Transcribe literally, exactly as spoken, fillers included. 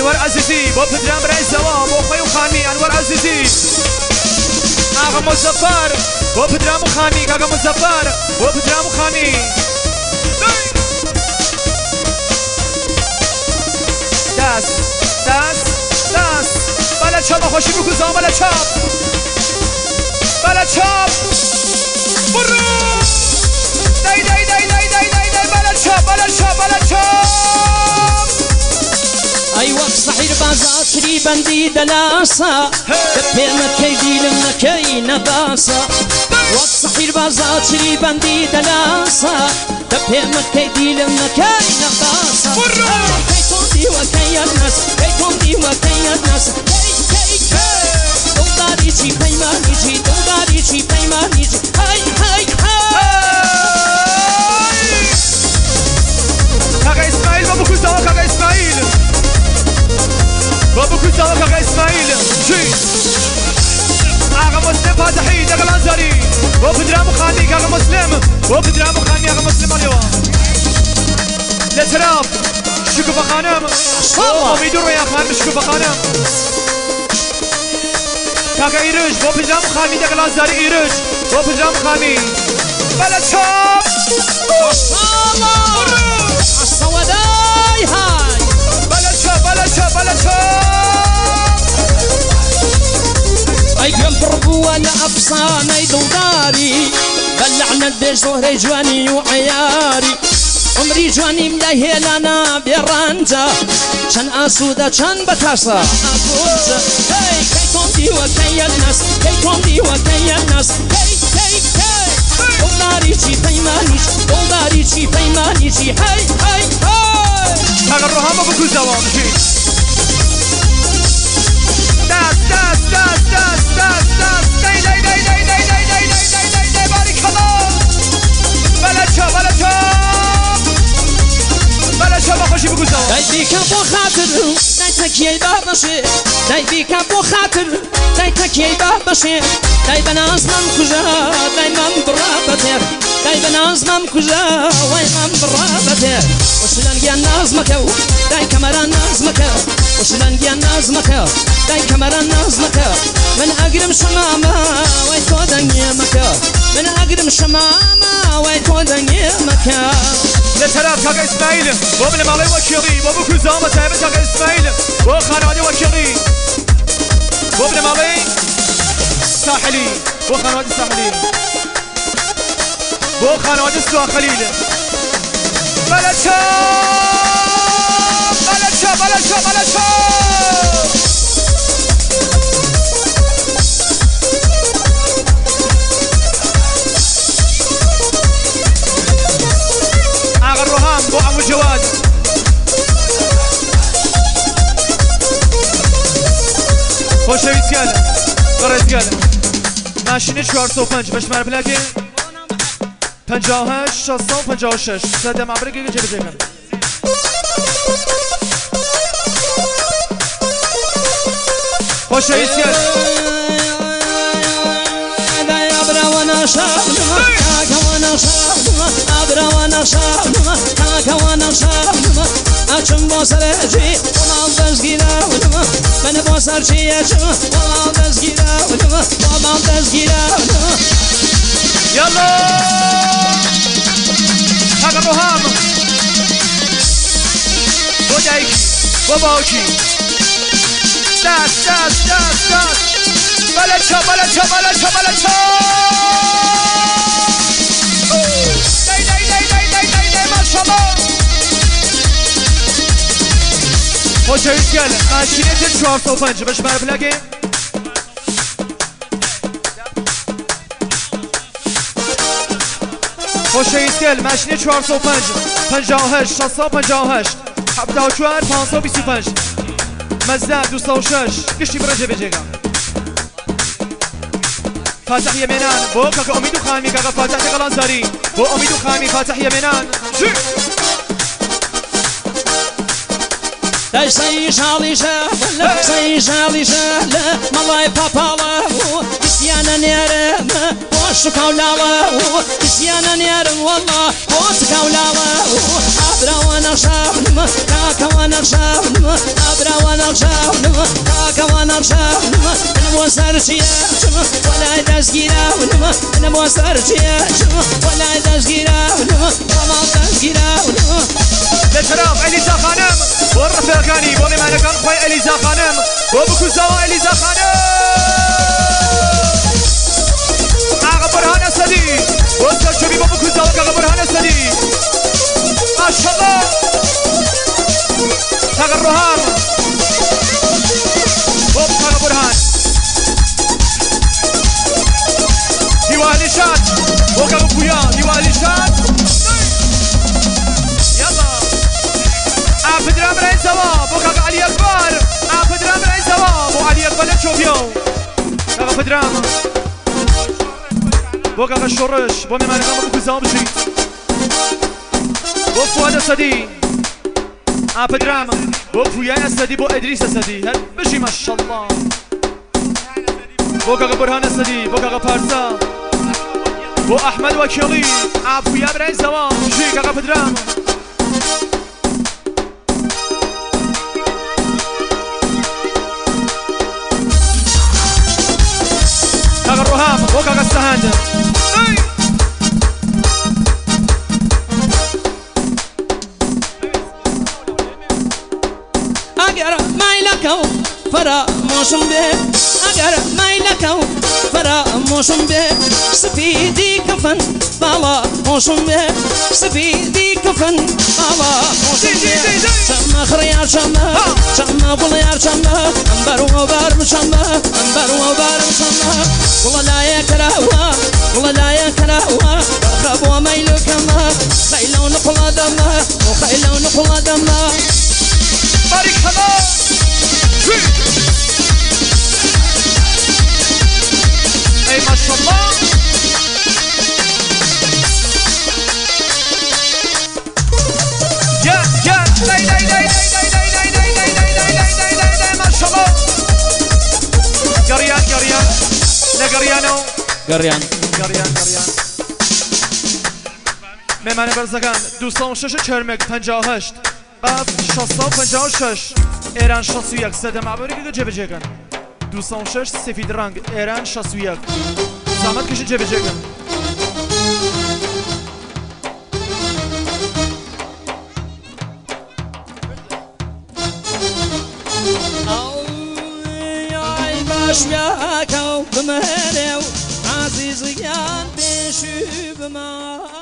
انور عزیزی با پدرم برای زوا با خوی و خانی انور عزیزی آقا مظفر با پدرم و خانی آقا مظفر با پدرم و خانی دست دست دست بله چاپ خوشی بکوزا بله چاپ بله چاپ برو دای دای دای دای دای دای دای بله چاپ بله چاپ بله چاپ ای وقت صحیر بازات شری بندی دلاسا دپی مکی دیلم نکی نباسا وقت صحیر بازات شری بندی دلاسا دپی مکی دیلم نکی نباسا برو كي وكي الناس كيكم دي وكي الناس كي كي كي دوداري شي بيماني شي دوداري شي بيماني شي هاي هاي هاي كاكا اسماعيل بابو كوزاوا كاكا اسماعيل بابو كوزاوا كاكا اسماعيل جي آقا مسلم فاتحي دقل انزاري بابو درامو خاني كاكا مسلم بابو درامو خاني آقا مسلم اليوا لتراف شكو بخانم اميدو رويا خان شكو بخانم كاكا ايرج بو پدرام خاني دقل انزاري ايرج بو پدرام خاني بلا چاپ الصلاة الصوداي هاي بلا چاپ بلا چاپ بلا چاپ اي كم بربو انا افصاني دوداري بلعنا الدير زهري جواني وعياري عمري جواني ملاهي لنا برانجا شان اسودا شان بتاسا هاي كيكم دي وكي الناس كيكم دي وكي الناس كي كي كي دولاري شي بيماني دولاري شي بيماني شي هاي هاي هاي هاي الرهام ابو كوزاوا مشي داس داس داس داس داس داس داي داي داي داي داي داي داي داي داي داي بارك الله بلا چا بلا چا بلا چا خوشی بگو زاوا دای بیکم با خاطر دای تکیه با باشه دای بیکم با خاطر دای تکیه با باشه دای بناز من کجا دای من برابطه دای بناز من کجا وای من برابطه وشلن گیان ناز مکو دای کمران ناز مکو وشلن گیان ناز مکو دای کمران ناز مکو من اقرم شماما وای تو دنگی مکو من اقرم شماما وای تو دنگی مکو لطرف كاكا اسماعيل بابن مالي وكيلي بابو كوزاوا تايمة كاكا اسماعيل بو خانوادي وكيلي بابن مالي ساحلي بو خانوادي ساحلي بو خانوادي السواخليل بلا چاپ بلا چاپ بلا چاپ بلا چاپ آقا روحام بو عمو جواد خوشویست گله قرارت گله ماشین چهارصد و پنج بشمار پلاکه پنجاه و هشت شصت و پنجاه و شش صدم عبره گیگه جلو جیگم خوشویست گله وانا شابنما كاكا وانا شابنما ابرا وانا شابنما كاكا وانا شابنما اچم بوسرجي والله دزگيرا ودما من بوسرجي اچم والله دزگيرا ودما والله دزگيرا ودما يلا هاگا روحام بو دايكي بو باوكي داس داس داس داس بلا چا بلا چا بلا چا بلا چا دای دای دای دای دای دای دای ماشاءالله خوشویست گله ماشینت چهارصد و پنج بشمار پلاکه خوشویست گله ماشین چهارصد و پنج پنجاه و هشت شصت و پنجاه و هشت هفتاد و چهار پانصد و بیست و پنج مزده دویست و شش گشتی برجه بجیگم فاتح يمينان بو كاكا اميدو خامي كاكا فاتح قلنزاري بو اميدو خامي فاتح يمينان جي داي سي شالي شاله سي شالي شاله مالاي بابالا اسيانا نيرم وش كولالا اسيانا نيرم والله وش كولالا ابرا وانا شابنما كاكا وانا شابنما ابرا وانا بخشانما أنا موسرجياتما ولا دزجيراونما أنا موسرجياتما ولا دزجيراونما وما دزجيراونما لشراب إليزا خانم والرفاقاني بوني معنا كان خوي إليزا خانم وبكو زوا إليزا خانم آقا برهان أسدي وصل شبي وبكو زوا آقا برهان أسدي ما شاء الله آقا الرهام وبكو آقا برهان ديوالي شاد وكا بكويا ديوالي شاد عفدرام رأي زوا بوكا علي أكبر عفدرام رأي زوا بو علي أكبر لتشوفيو كاغا فدرام بوكا الشرش بو ميمانا كاما بوكو زوا بشي بو فؤاد أسدي عفدرام بو فويا أسدي بو إدريس أسدي هل بشي ما شاء الله بوكا برهان أسدي بوكا بارسا بو أحمد وكيلي عفويا برأي زوا بشي كاغا فدرام كاغا الرهام وكاغا السهند اگر مایلکو فراموشم به اگر مایلکو فراموشم به سفیدی کفن بالا موشم به سفیدی کفن بالا موشم به شم خریار شم شم بلیار شم انبر و بارم شم انبر و بارم شم والله لا يكرهوا والله لا يكرهوا خابوا ميلكما خيلون نقل دمه وخيلون نقل دمه بارك الله اي ما شاء الله يا يا لا لا لا لا ما شاء الله قريان قريان لا قريانو قريان قريان قريان مهمان برزگان دویست و شش چرمک پنجاه و هشت بعد شصت و پنجاه و شش ایران شصت و یک سده معبری که جبه جگن دویست و شش سفید رنگ ایران شصت و یک زحمت کشید جبه جگن باشیاکو بمهرو عزیزیان بشو بما